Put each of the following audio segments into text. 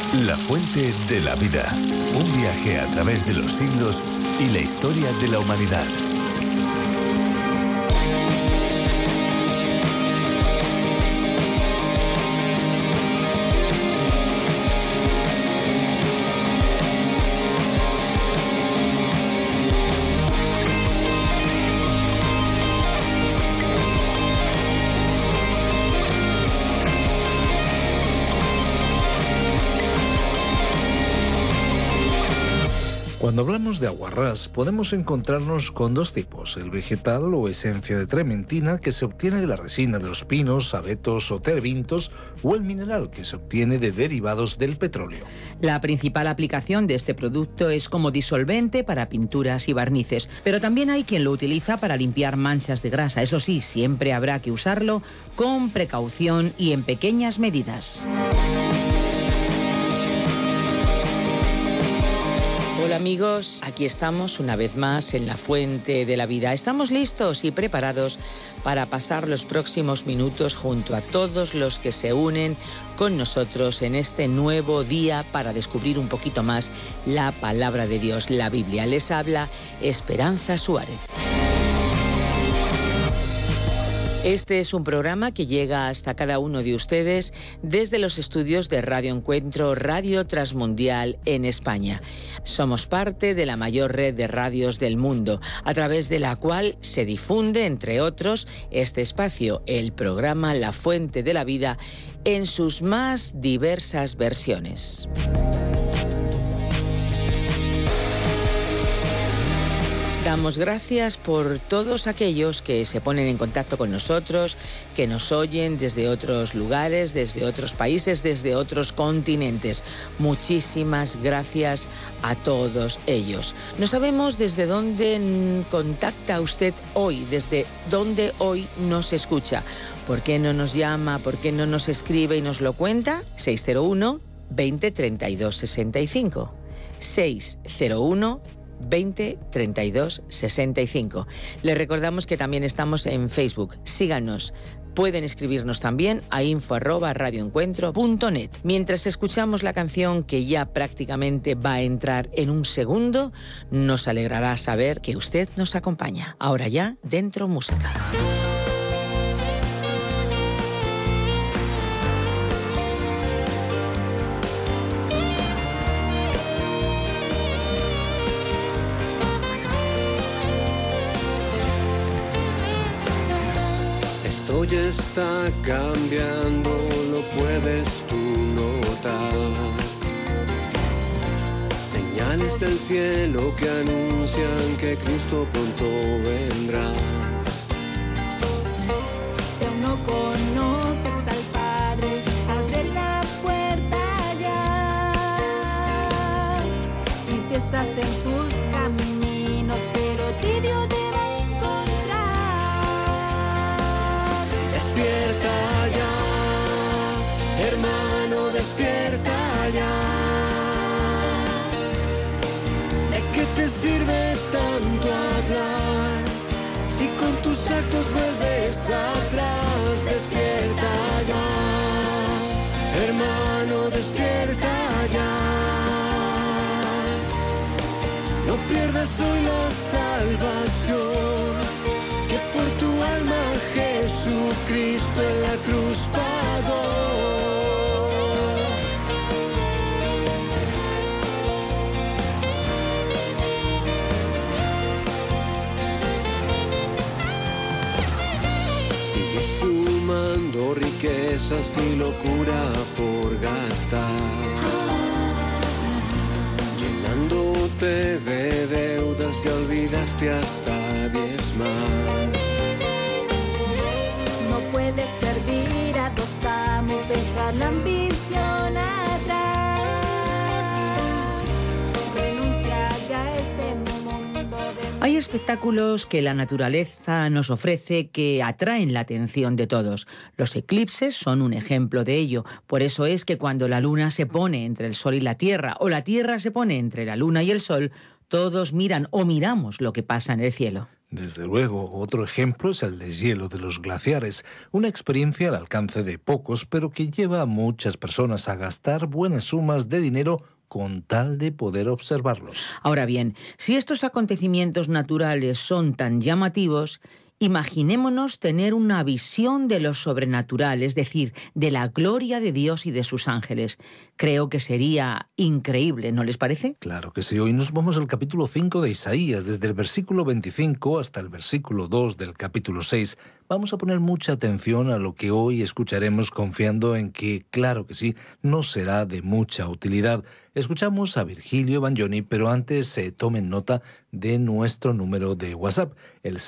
La fuente de la vida. Un viaje a través de los siglos y la historia de la humanidad. Cuando hablamos de aguarrás, podemos encontrarnos con dos tipos: el vegetal o esencia de trementina, que se obtiene de la resina de los pinos, abetos o terebintos, o el mineral, que se obtiene de derivados del petróleo. La principal aplicación de este producto es como disolvente para pinturas y barnices, pero también hay quien lo utiliza para limpiar manchas de grasa. Eso sí, siempre habrá que usarlo con precaución y en pequeñas medidas. Hola amigos, aquí estamos una vez más en la Fuente de la Vida. Estamos listos y preparados para pasar los próximos minutos junto a todos los que se unen con nosotros en este nuevo día para descubrir un poquito más la palabra de Dios, la Biblia. Les habla Esperanza Suárez. Este es un programa que llega hasta cada uno de ustedes desde los estudios de Radio Encuentro, Radio Transmundial en España. Somos parte de la mayor red de radios del mundo, a través de la cual se difunde, entre otros, este espacio, el programa La Fuente de la Vida, en sus más diversas versiones. Damos gracias por todos aquellos que se ponen en contacto con nosotros, que nos oyen desde otros lugares, desde otros países, desde otros continentes. Muchísimas gracias a todos ellos. No sabemos desde dónde contacta usted hoy, desde dónde hoy nos escucha. ¿Por qué no nos llama? ¿Por qué no nos escribe y nos lo cuenta? 601 20 32 65. 601 20 32 65. Les recordamos que también estamos en Facebook. Síganos. Pueden escribirnos también a info@radioencuentro.net. Mientras escuchamos la canción, que ya prácticamente va a entrar en un segundo, nos alegrará saber que usted nos acompaña. Ahora ya, dentro música. Hoy está cambiando, lo puedes tú notar. Señales del cielo que anuncian que Cristo pronto vendrá. Si aún no conoces al Padre, abre la puerta ya. Y si estás en sus caminos, pero tibio te va a encontrar. Despierta ya, hermano, despierta ya. ¿De qué te sirve tanto hablar si con tus actos vuelves atrás? Despierta ya, hermano, despierta ya. No pierdas hoy la salvación que por tu alma Jesucristo en la cruz pagó. Sigue sumando riquezas y locura por gastar, llenándote de deudas, te olvidaste hasta diezmar. Puedes servir a dos amos, dejar la ambición atrás. Renuncia ya a este mundo de... Hay espectáculos que la naturaleza nos ofrece que atraen la atención de todos. Los eclipses son un ejemplo de ello. Por eso es que cuando la luna se pone entre el sol y la tierra, o la tierra se pone entre la luna y el sol, todos miran o miramos lo que pasa en el cielo. Desde luego, otro ejemplo es el deshielo de los glaciares, una experiencia al alcance de pocos, pero que lleva a muchas personas a gastar buenas sumas de dinero con tal de poder observarlos. Ahora bien, si estos acontecimientos naturales son tan llamativos, imaginémonos tener una visión de lo sobrenatural, es decir, de la gloria de Dios y de sus ángeles. Creo que sería increíble, ¿no les parece? Claro que sí. Hoy nos vamos al capítulo 5 de Isaías, desde el versículo 25 hasta el versículo 2 del capítulo 6. Vamos a poner mucha atención a lo que hoy escucharemos, confiando en que, claro que sí, nos será de mucha utilidad. Escuchamos a Virgilio Bagnoni, pero antes tomen nota de nuestro número de WhatsApp, el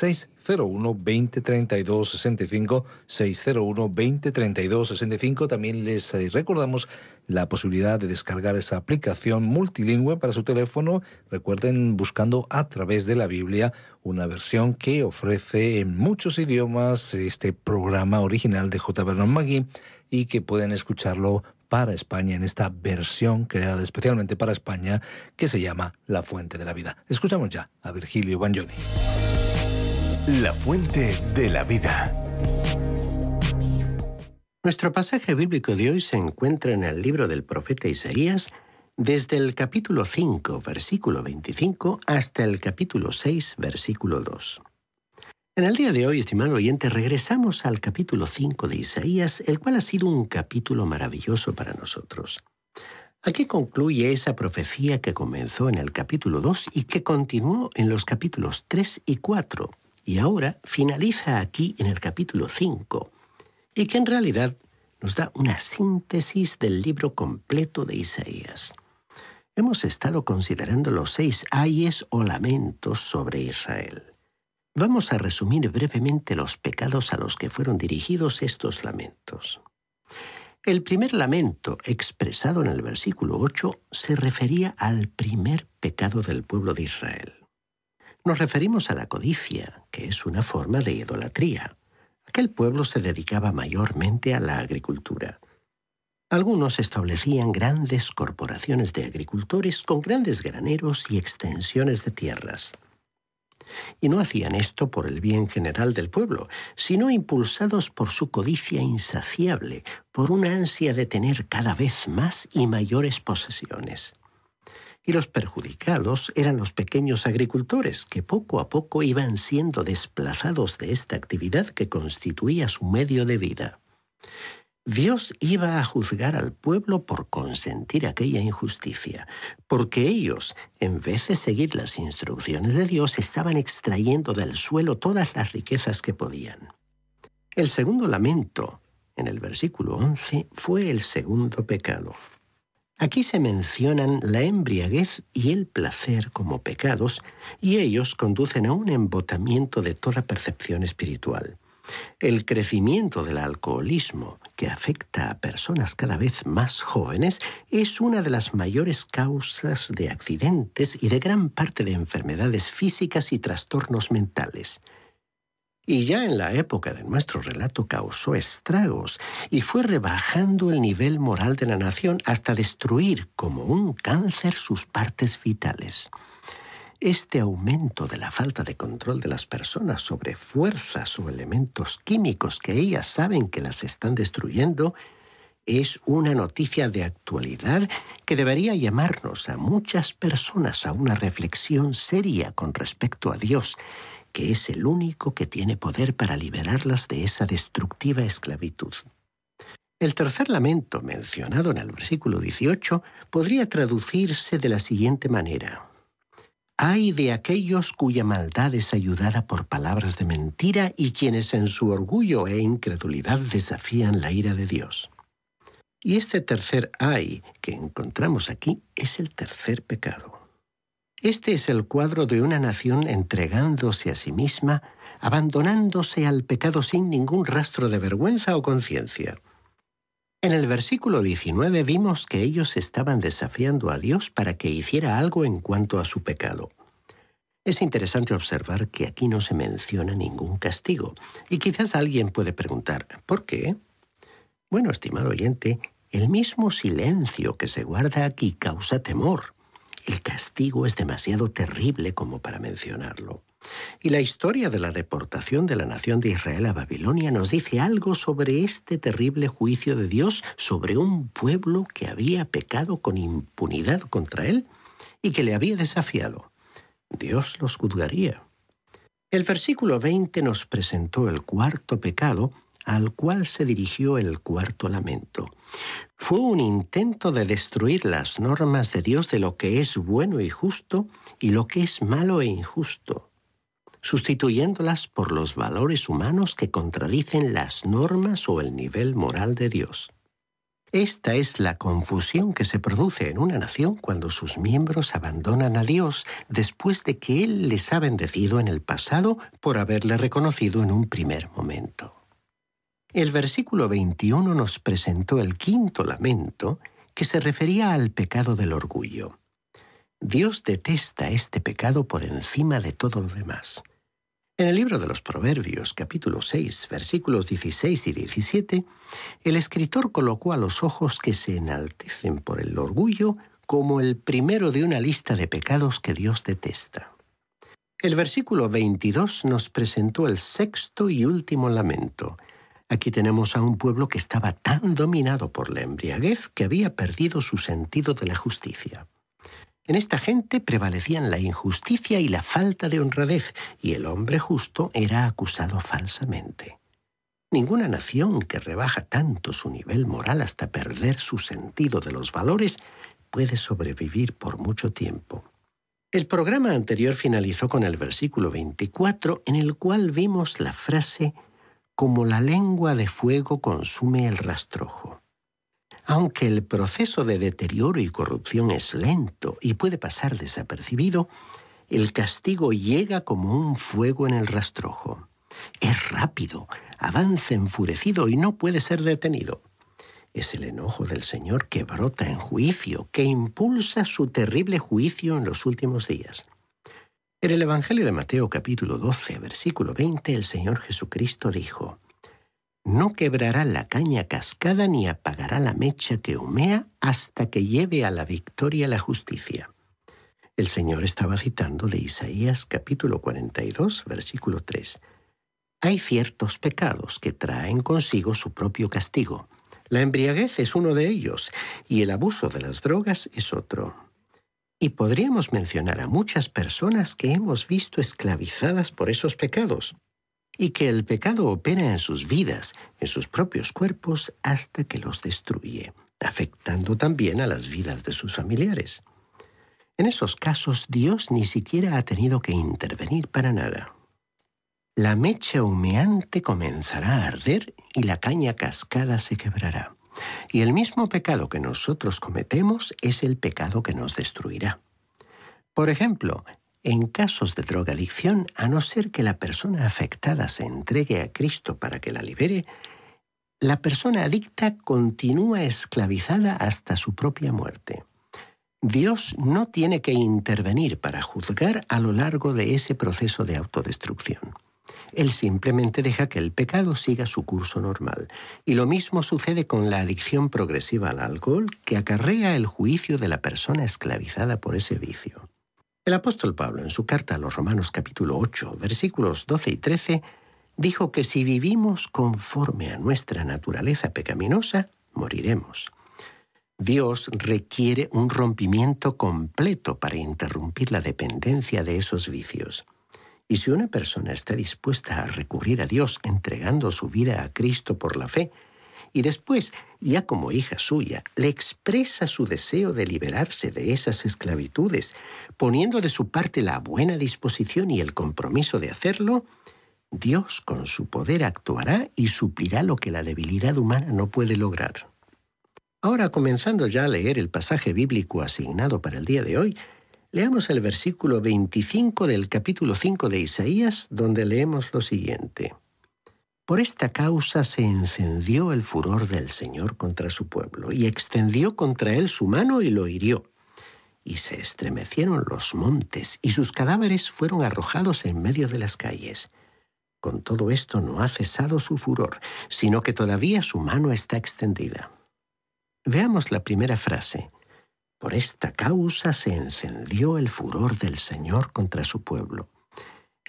601-2032-65, 601-2032-65. También les recordamos la posibilidad de descargar esa aplicación multilingüe para su teléfono. Recuerden, buscando a través de la Biblia, una versión que ofrece en muchos idiomas este programa original de J. Vernon McGee y que pueden escucharlo para España en esta versión creada especialmente para España que se llama La Fuente de la Vida. Escuchamos ya a Virgilio Bagnoni. La Fuente de la Vida. Nuestro pasaje bíblico de hoy se encuentra en el libro del profeta Isaías, desde el capítulo 5, versículo 25, hasta el capítulo 6, versículo 2. En el día de hoy, estimado oyente, regresamos al capítulo 5 de Isaías, el cual ha sido un capítulo maravilloso para nosotros. Aquí concluye esa profecía que comenzó en el capítulo 2 y que continuó en los capítulos 3 y 4, y ahora finaliza aquí en el capítulo 5, y que en realidad nos da una síntesis del libro completo de Isaías. Hemos estado considerando los 6 ayes o lamentos sobre Israel. Vamos a resumir brevemente los pecados a los que fueron dirigidos estos lamentos. El primer lamento, expresado en el versículo 8, se refería al primer pecado del pueblo de Israel. Nos referimos a la codicia, que es una forma de idolatría. Aquel pueblo se dedicaba mayormente a la agricultura. Algunos establecían grandes corporaciones de agricultores con grandes graneros y extensiones de tierras. Y no hacían esto por el bien general del pueblo, sino impulsados por su codicia insaciable, por una ansia de tener cada vez más y mayores posesiones. Y los perjudicados eran los pequeños agricultores, que poco a poco iban siendo desplazados de esta actividad que constituía su medio de vida. Dios iba a juzgar al pueblo por consentir aquella injusticia, porque ellos, en vez de seguir las instrucciones de Dios, estaban extrayendo del suelo todas las riquezas que podían. El segundo lamento, en el versículo 11, fue el segundo pecado. Aquí se mencionan la embriaguez y el placer como pecados, y ellos conducen a un embotamiento de toda percepción espiritual. El crecimiento del alcoholismo, que afecta a personas cada vez más jóvenes, es una de las mayores causas de accidentes y de gran parte de enfermedades físicas y trastornos mentales. Y ya en la época de nuestro relato causó estragos y fue rebajando el nivel moral de la nación hasta destruir como un cáncer sus partes vitales. Este aumento de la falta de control de las personas sobre fuerzas o elementos químicos que ellas saben que las están destruyendo es una noticia de actualidad que debería llamarnos a muchas personas a una reflexión seria con respecto a Dios, que es el único que tiene poder para liberarlas de esa destructiva esclavitud. El tercer lamento mencionado en el versículo 18 podría traducirse de la siguiente manera: «Ay de aquellos cuya maldad es ayudada por palabras de mentira y quienes en su orgullo e incredulidad desafían la ira de Dios». Y este tercer ay que encontramos aquí es el tercer pecado. Este es el cuadro de una nación entregándose a sí misma, abandonándose al pecado sin ningún rastro de vergüenza o conciencia. En el versículo 19 vimos que ellos estaban desafiando a Dios para que hiciera algo en cuanto a su pecado. Es interesante observar que aquí no se menciona ningún castigo, y quizás alguien puede preguntar, ¿por qué? Bueno, estimado oyente, el mismo silencio que se guarda aquí causa temor. El castigo es demasiado terrible como para mencionarlo. Y la historia de la deportación de la nación de Israel a Babilonia nos dice algo sobre este terrible juicio de Dios sobre un pueblo que había pecado con impunidad contra él y que le había desafiado. Dios los juzgaría. El versículo 20 nos presentó el cuarto pecado al cual se dirigió el cuarto lamento. Fue un intento de destruir las normas de Dios de lo que es bueno y justo y lo que es malo e injusto, sustituyéndolas por los valores humanos que contradicen las normas o el nivel moral de Dios. Esta es la confusión que se produce en una nación cuando sus miembros abandonan a Dios después de que Él les ha bendecido en el pasado por haberle reconocido en un primer momento. El versículo 21 nos presentó el quinto lamento que se refería al pecado del orgullo. Dios detesta este pecado por encima de todo lo demás. En el libro de los Proverbios, capítulo 6, versículos 16 y 17, el escritor colocó a los ojos que se enaltecen por el orgullo como el primero de una lista de pecados que Dios detesta. El versículo 22 nos presentó el sexto y último lamento. Aquí tenemos a un pueblo que estaba tan dominado por la embriaguez que había perdido su sentido de la justicia. En esta gente prevalecían la injusticia y la falta de honradez, y el hombre justo era acusado falsamente. Ninguna nación que rebaja tanto su nivel moral hasta perder su sentido de los valores puede sobrevivir por mucho tiempo. El programa anterior finalizó con el versículo 24, en el cual vimos la frase «como la lengua de fuego consume el rastrojo». Aunque el proceso de deterioro y corrupción es lento y puede pasar desapercibido, el castigo llega como un fuego en el rastrojo. Es rápido, avanza enfurecido y no puede ser detenido. Es el enojo del Señor que brota en juicio, que impulsa su terrible juicio en los últimos días. En el Evangelio de Mateo capítulo 12, versículo 20, el Señor Jesucristo dijo: «No quebrará la caña cascada ni apagará la mecha que humea hasta que lleve a la victoria la justicia». El Señor estaba citando de Isaías capítulo 42, versículo 3. Hay ciertos pecados que traen consigo su propio castigo. La embriaguez es uno de ellos y el abuso de las drogas es otro. Y podríamos mencionar a muchas personas que hemos visto esclavizadas por esos pecados, y que el pecado opera en sus vidas, en sus propios cuerpos, hasta que los destruye, afectando también a las vidas de sus familiares. En esos casos, Dios ni siquiera ha tenido que intervenir para nada. La mecha humeante comenzará a arder y la caña cascada se quebrará. Y el mismo pecado que nosotros cometemos es el pecado que nos destruirá. Por ejemplo, en casos de drogadicción, a no ser que la persona afectada se entregue a Cristo para que la libere, la persona adicta continúa esclavizada hasta su propia muerte. Dios no tiene que intervenir para juzgar a lo largo de ese proceso de autodestrucción. Él simplemente deja que el pecado siga su curso normal. Y lo mismo sucede con la adicción progresiva al alcohol, que acarrea el juicio de la persona esclavizada por ese vicio. El apóstol Pablo, en su carta a los Romanos capítulo 8, versículos 12 y 13, dijo que si vivimos conforme a nuestra naturaleza pecaminosa, moriremos. Dios requiere un rompimiento completo para interrumpir la dependencia de esos vicios. Y si una persona está dispuesta a recurrir a Dios entregando su vida a Cristo por la fe, y después, ya como hija suya, le expresa su deseo de liberarse de esas esclavitudes, poniendo de su parte la buena disposición y el compromiso de hacerlo, Dios con su poder actuará y suplirá lo que la debilidad humana no puede lograr. Ahora, comenzando ya a leer el pasaje bíblico asignado para el día de hoy, leamos el versículo 25 del capítulo 5 de Isaías, donde leemos lo siguiente. Por esta causa se encendió el furor del Señor contra su pueblo, y extendió contra él su mano y lo hirió. Y se estremecieron los montes, y sus cadáveres fueron arrojados en medio de las calles. Con todo esto no ha cesado su furor, sino que todavía su mano está extendida. Veamos la primera frase. Por esta causa se encendió el furor del Señor contra su pueblo.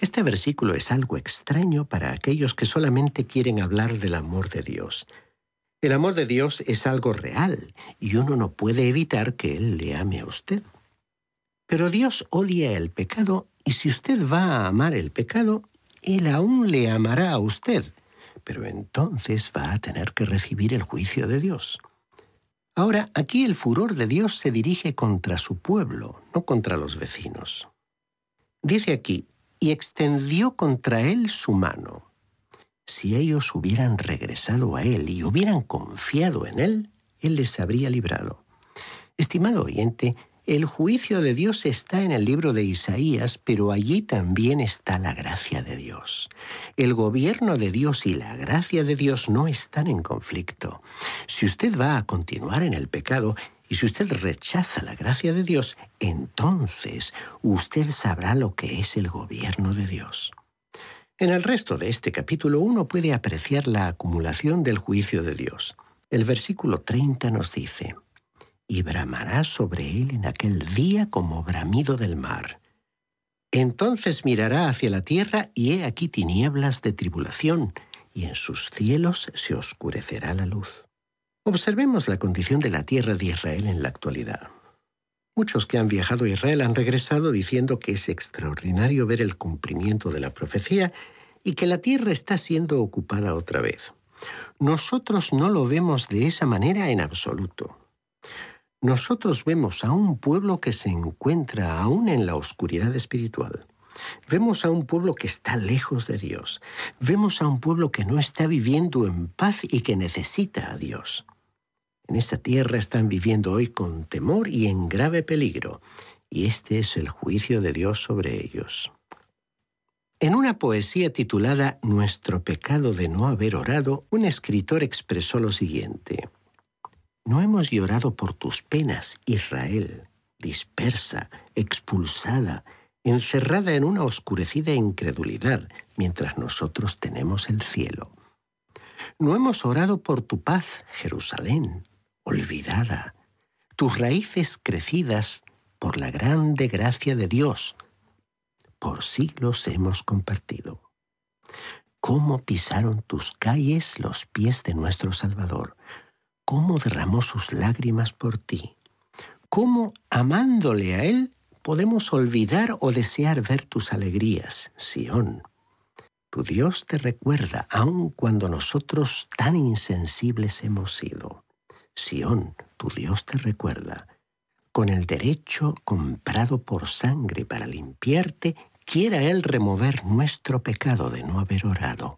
Este versículo es algo extraño para aquellos que solamente quieren hablar del amor de Dios. El amor de Dios es algo real y uno no puede evitar que Él le ame a usted. Pero Dios odia el pecado y si usted va a amar el pecado, Él aún le amará a usted, pero entonces va a tener que recibir el juicio de Dios. Ahora, aquí el furor de Dios se dirige contra su pueblo, no contra los vecinos. Dice aquí, y extendió contra él su mano. Si ellos hubieran regresado a él y hubieran confiado en él, él les habría librado. Estimado oyente, el juicio de Dios está en el libro de Isaías, pero allí también está la gracia de Dios. El gobierno de Dios y la gracia de Dios no están en conflicto. Si usted va a continuar en el pecado y si usted rechaza la gracia de Dios, entonces usted sabrá lo que es el gobierno de Dios. En el resto de este capítulo uno puede apreciar la acumulación del juicio de Dios. El versículo 30 nos dice: y bramará sobre él en aquel día como bramido del mar. Entonces mirará hacia la tierra y he aquí tinieblas de tribulación, y en sus cielos se oscurecerá la luz. Observemos la condición de la tierra de Israel en la actualidad. Muchos que han viajado a Israel han regresado diciendo que es extraordinario ver el cumplimiento de la profecía y que la tierra está siendo ocupada otra vez. Nosotros no lo vemos de esa manera en absoluto. Nosotros vemos a un pueblo que se encuentra aún en la oscuridad espiritual. Vemos a un pueblo que está lejos de Dios. Vemos a un pueblo que no está viviendo en paz y que necesita a Dios. En esta tierra están viviendo hoy con temor y en grave peligro, y este es el juicio de Dios sobre ellos. En una poesía titulada Nuestro pecado de no haber orado, un escritor expresó lo siguiente: no hemos llorado por tus penas, Israel, dispersa, expulsada, encerrada en una oscurecida incredulidad, mientras nosotros tenemos el cielo. No hemos orado por tu paz, Jerusalén, olvidada, tus raíces crecidas por la grande gracia de Dios. Por siglos hemos compartido. ¿Cómo pisaron tus calles los pies de nuestro Salvador? ¿Cómo derramó sus lágrimas por ti? ¿Cómo, amándole a Él, podemos olvidar o desear ver tus alegrías, Sión? Tu Dios te recuerda, aun cuando nosotros tan insensibles hemos sido. Sión, tu Dios te recuerda. Con el derecho comprado por sangre para limpiarte, quiera Él remover nuestro pecado de no haber orado.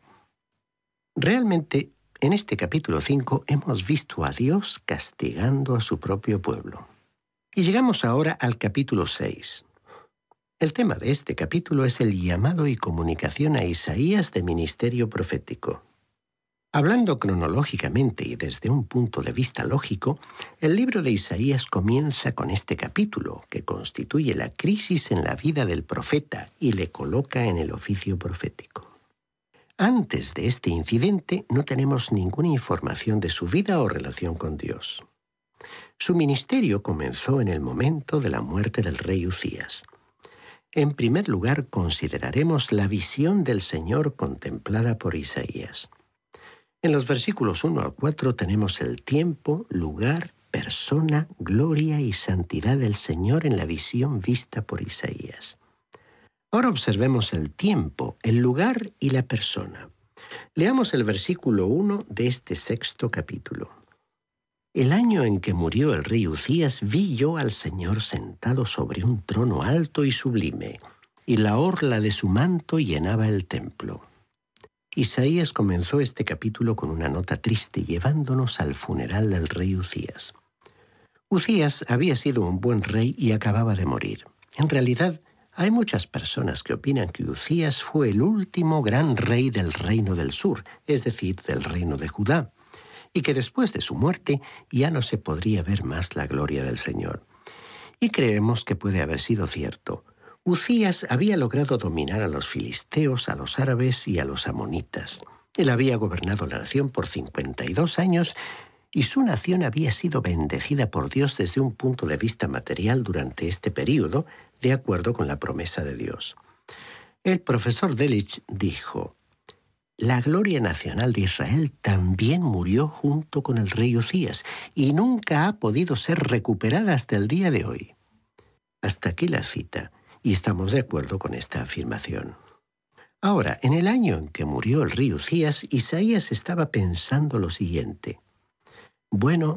Realmente, en este capítulo 5 hemos visto a Dios castigando a su propio pueblo. Y llegamos ahora al capítulo 6. El tema de este capítulo es el llamado y comunicación a Isaías de ministerio profético. Hablando cronológicamente y desde un punto de vista lógico, el libro de Isaías comienza con este capítulo, que constituye la crisis en la vida del profeta y le coloca en el oficio profético. Antes de este incidente no tenemos ninguna información de su vida o relación con Dios. Su ministerio comenzó en el momento de la muerte del rey Uzías. En primer lugar, consideraremos la visión del Señor contemplada por Isaías. En los versículos 1 al 4 tenemos el tiempo, lugar, persona, gloria y santidad del Señor en la visión vista por Isaías. Ahora observemos el tiempo, el lugar y la persona. Leamos el versículo 1 de este 6º capítulo. El año en que murió el rey Uzías vi yo al Señor sentado sobre un trono alto y sublime, y la orla de su manto llenaba el templo. Isaías comenzó este capítulo con una nota triste, llevándonos al funeral del rey Uzías. Uzías había sido un buen rey y acababa de morir. En realidad, hay muchas personas que opinan que Uzías fue el último gran rey del reino del sur, es decir, del reino de Judá, y que después de su muerte ya no se podría ver más la gloria del Señor. Y creemos que puede haber sido cierto. Uzías había logrado dominar a los filisteos, a los árabes y a los amonitas. Él había gobernado la nación por 52 años y su nación había sido bendecida por Dios desde un punto de vista material durante este período, de acuerdo con la promesa de Dios. El profesor Delitzsch dijo: la gloria nacional de Israel también murió junto con el rey Uzías y nunca ha podido ser recuperada hasta el día de hoy. Hasta aquí la cita, y estamos de acuerdo con esta afirmación. Ahora, en el año en que murió el rey Uzías, Isaías estaba pensando lo siguiente: bueno,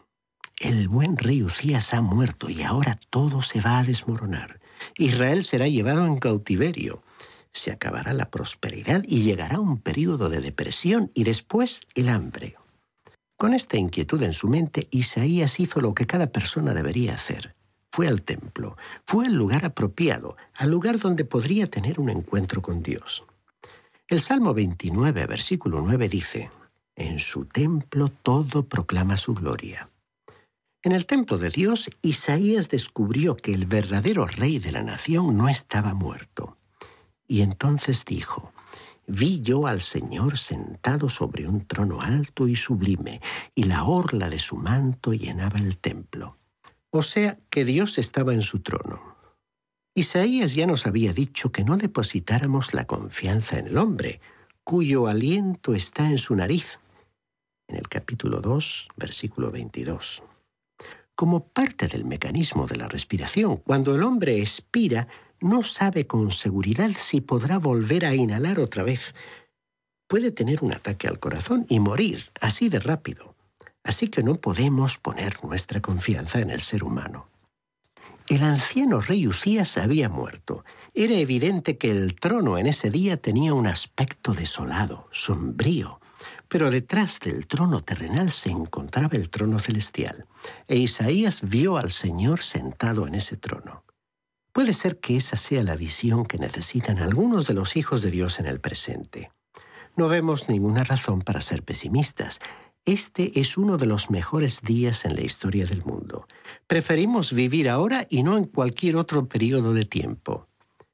el buen rey Uzías ha muerto y ahora todo se va a desmoronar. Israel será llevado en cautiverio. Se acabará la prosperidad y llegará un período de depresión y después el hambre. Con esta inquietud en su mente, Isaías hizo lo que cada persona debería hacer. Fue al templo, fue al lugar apropiado, al lugar donde podría tener un encuentro con Dios. El Salmo 29, versículo 9 dice: en su templo todo proclama su gloria. En el templo de Dios, Isaías descubrió que el verdadero rey de la nación no estaba muerto. Y entonces dijo: vi yo al Señor sentado sobre un trono alto y sublime, y la orla de su manto llenaba el templo. O sea, que Dios estaba en su trono. Isaías ya nos había dicho que no depositáramos la confianza en el hombre, cuyo aliento está en su nariz, en el capítulo 2, versículo 22. Como parte del mecanismo de la respiración, cuando el hombre expira, no sabe con seguridad si podrá volver a inhalar otra vez. Puede tener un ataque al corazón y morir así de rápido. Así que no podemos poner nuestra confianza en el ser humano. El anciano rey Uzías había muerto. Era evidente que el trono en ese día tenía un aspecto desolado, sombrío. Pero detrás del trono terrenal se encontraba el trono celestial. E Isaías vio al Señor sentado en ese trono. Puede ser que esa sea la visión que necesitan algunos de los hijos de Dios en el presente. No vemos ninguna razón para ser pesimistas. Este es uno de los mejores días en la historia del mundo. Preferimos vivir ahora y no en cualquier otro periodo de tiempo.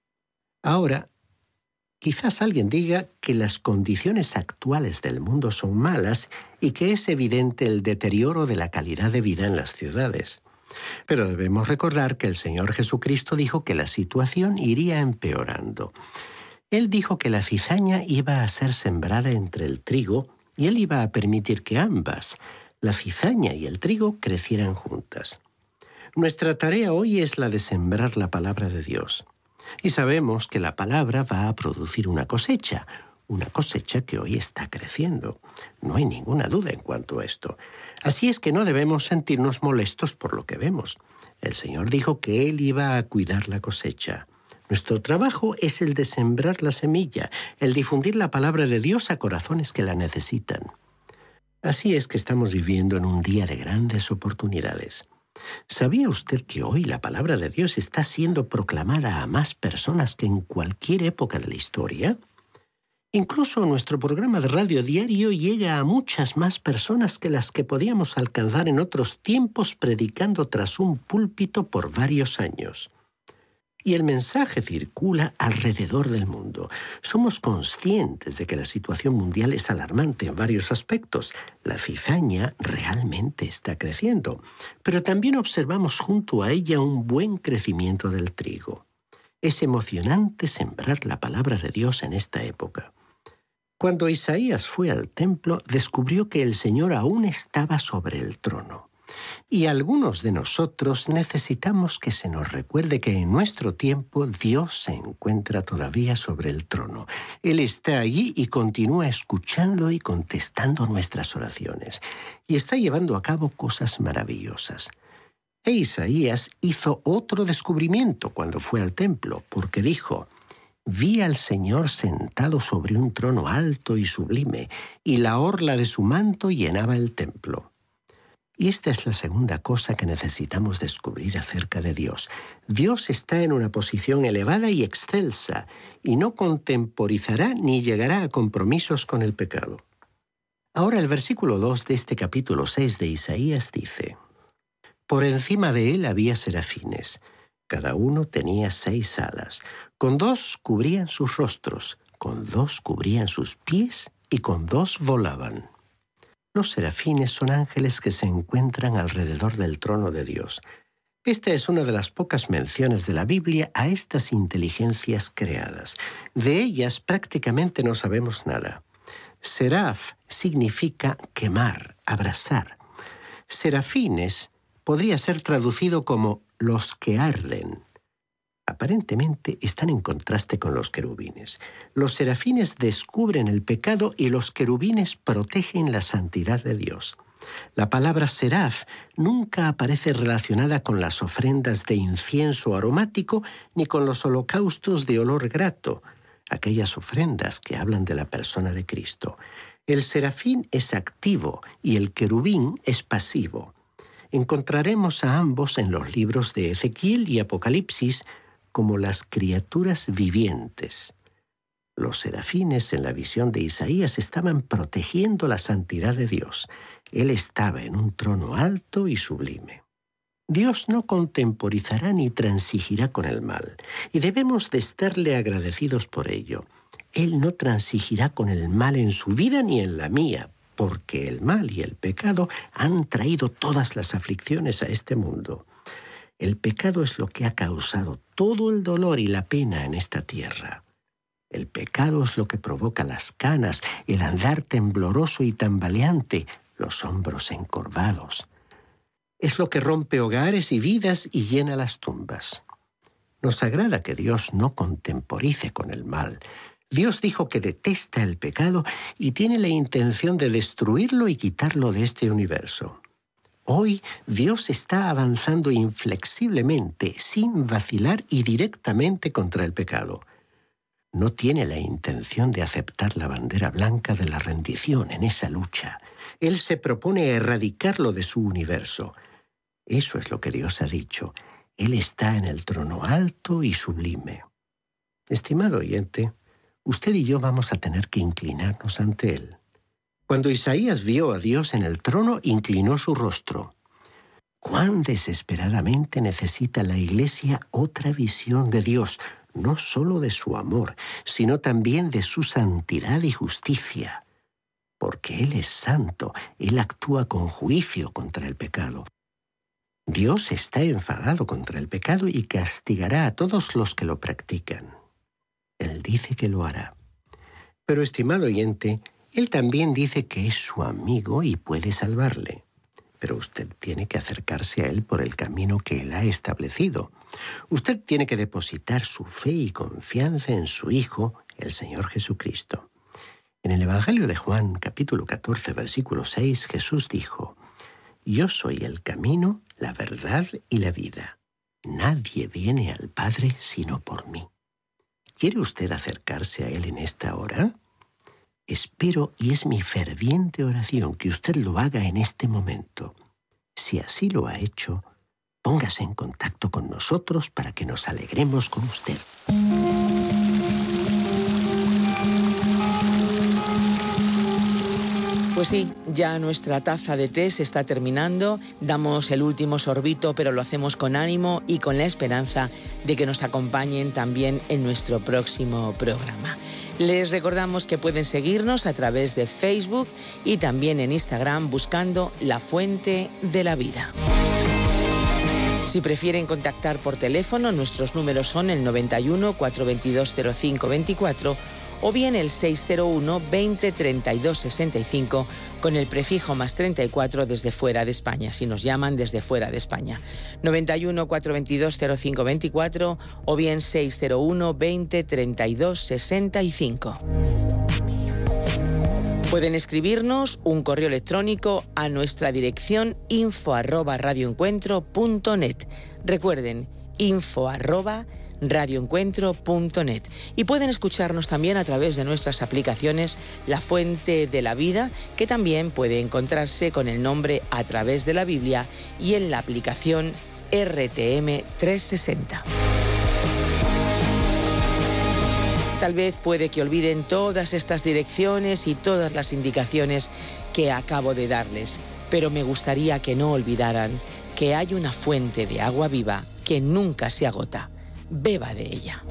Ahora, quizás alguien diga que las condiciones actuales del mundo son malas y que es evidente el deterioro de la calidad de vida en las ciudades. Pero debemos recordar que el Señor Jesucristo dijo que la situación iría empeorando. Él dijo que la cizaña iba a ser sembrada entre el trigo y Él iba a permitir que ambas, la cizaña y el trigo, crecieran juntas. Nuestra tarea hoy es la de sembrar la palabra de Dios. Y sabemos que la palabra va a producir una cosecha que hoy está creciendo. No hay ninguna duda en cuanto a esto. Así es que no debemos sentirnos molestos por lo que vemos. El Señor dijo que Él iba a cuidar la cosecha. Nuestro trabajo es el de sembrar la semilla, el difundir la palabra de Dios a corazones que la necesitan. Así es que estamos viviendo en un día de grandes oportunidades. ¿Sabía usted que hoy la palabra de Dios está siendo proclamada a más personas que en cualquier época de la historia? Incluso nuestro programa de radio diario llega a muchas más personas que las que podíamos alcanzar en otros tiempos predicando tras un púlpito por varios años. Y el mensaje circula alrededor del mundo. Somos conscientes de que la situación mundial es alarmante en varios aspectos. La cizaña realmente está creciendo, pero también observamos junto a ella un buen crecimiento del trigo. Es emocionante sembrar la palabra de Dios en esta época. Cuando Isaías fue al templo, descubrió que el Señor aún estaba sobre el trono. Y algunos de nosotros necesitamos que se nos recuerde que en nuestro tiempo Dios se encuentra todavía sobre el trono. Él está allí y continúa escuchando y contestando nuestras oraciones. Y está llevando a cabo cosas maravillosas. E Isaías hizo otro descubrimiento cuando fue al templo, porque dijo: vi al Señor sentado sobre un trono alto y sublime, y la orla de su manto llenaba el templo. Y esta es la segunda cosa que necesitamos descubrir acerca de Dios. Dios está en una posición elevada y excelsa, y no contemporizará ni llegará a compromisos con el pecado. Ahora el versículo 2 de este capítulo 6 de Isaías dice: por encima de él había serafines. Cada uno tenía 6 alas. Con 2 cubrían sus rostros, con 2 cubrían sus pies y con 2 volaban. Los serafines son ángeles que se encuentran alrededor del trono de Dios. Esta es una de las pocas menciones de la Biblia a estas inteligencias creadas. De ellas prácticamente no sabemos nada. Seraf significa quemar, abrasar. Serafines podría ser traducido como los que arden. Aparentemente están en contraste con los querubines. Los serafines descubren el pecado y los querubines protegen la santidad de Dios. La palabra seraf nunca aparece relacionada con las ofrendas de incienso aromático ni con los holocaustos de olor grato, aquellas ofrendas que hablan de la persona de Cristo. El serafín es activo y el querubín es pasivo. Encontraremos a ambos en los libros de Ezequiel y Apocalipsis como las criaturas vivientes. Los serafines en la visión de Isaías estaban protegiendo la santidad de Dios. Él estaba en un trono alto y sublime. Dios no contemporizará ni transigirá con el mal, y debemos de estarle agradecidos por ello. Él no transigirá con el mal en su vida ni en la mía, porque el mal y el pecado han traído todas las aflicciones a este mundo. El pecado es lo que ha causado todo el dolor y la pena en esta tierra. El pecado es lo que provoca las canas, el andar tembloroso y tambaleante, los hombros encorvados. Es lo que rompe hogares y vidas y llena las tumbas. Nos agrada que Dios no contemporice con el mal. Dios dijo que detesta el pecado y tiene la intención de destruirlo y quitarlo de este universo. Hoy Dios está avanzando inflexiblemente, sin vacilar y directamente contra el pecado. No tiene la intención de aceptar la bandera blanca de la rendición en esa lucha. Él se propone erradicarlo de su universo. Eso es lo que Dios ha dicho. Él está en el trono alto y sublime. Estimado oyente, usted y yo vamos a tener que inclinarnos ante Él. Cuando Isaías vio a Dios en el trono, inclinó su rostro. ¿Cuán desesperadamente necesita la Iglesia otra visión de Dios, no solo de su amor, sino también de su santidad y justicia? Porque Él es santo, Él actúa con juicio contra el pecado. Dios está enfadado contra el pecado y castigará a todos los que lo practican. Él dice que lo hará. Pero, estimado oyente, Él también dice que es su amigo y puede salvarle. Pero usted tiene que acercarse a Él por el camino que Él ha establecido. Usted tiene que depositar su fe y confianza en su Hijo, el Señor Jesucristo. En el Evangelio de Juan, capítulo 14, versículo 6, Jesús dijo: «Yo soy el camino, la verdad y la vida. Nadie viene al Padre sino por mí». ¿Quiere usted acercarse a Él en esta hora? Espero y es mi ferviente oración que usted lo haga en este momento. Si así lo ha hecho, póngase en contacto con nosotros para que nos alegremos con usted. Pues sí, ya nuestra taza de té se está terminando, damos el último sorbito, pero lo hacemos con ánimo y con la esperanza de que nos acompañen también en nuestro próximo programa. Les recordamos que pueden seguirnos a través de Facebook y también en Instagram buscando La Fuente de la Vida. Si prefieren contactar por teléfono, nuestros números son el 91 422 0524 o bien el 601 20 32 65 con el prefijo más 34 desde fuera de España, si nos llaman desde fuera de España. 91 422 0524 o bien 601 20 32 65. Pueden escribirnos un correo electrónico a nuestra dirección info@radioencuentro.net. Recuerden, info@radioencuentro.net. Y pueden escucharnos también a través de nuestras aplicaciones La Fuente de la Vida, que también puede encontrarse con el nombre A Través de la Biblia, y en la aplicación RTM 360. Tal vez puede que olviden todas estas direcciones y todas las indicaciones que acabo de darles, pero me gustaría que no olvidaran que hay una fuente de agua viva que nunca se agota. Beba de ella.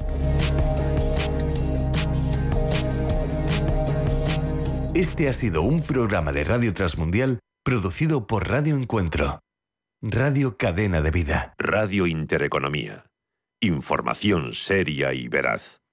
Este ha sido un programa de Radio Transmundial producido por Radio Encuentro. Radio Cadena de Vida. Radio Intereconomía. Información seria y veraz.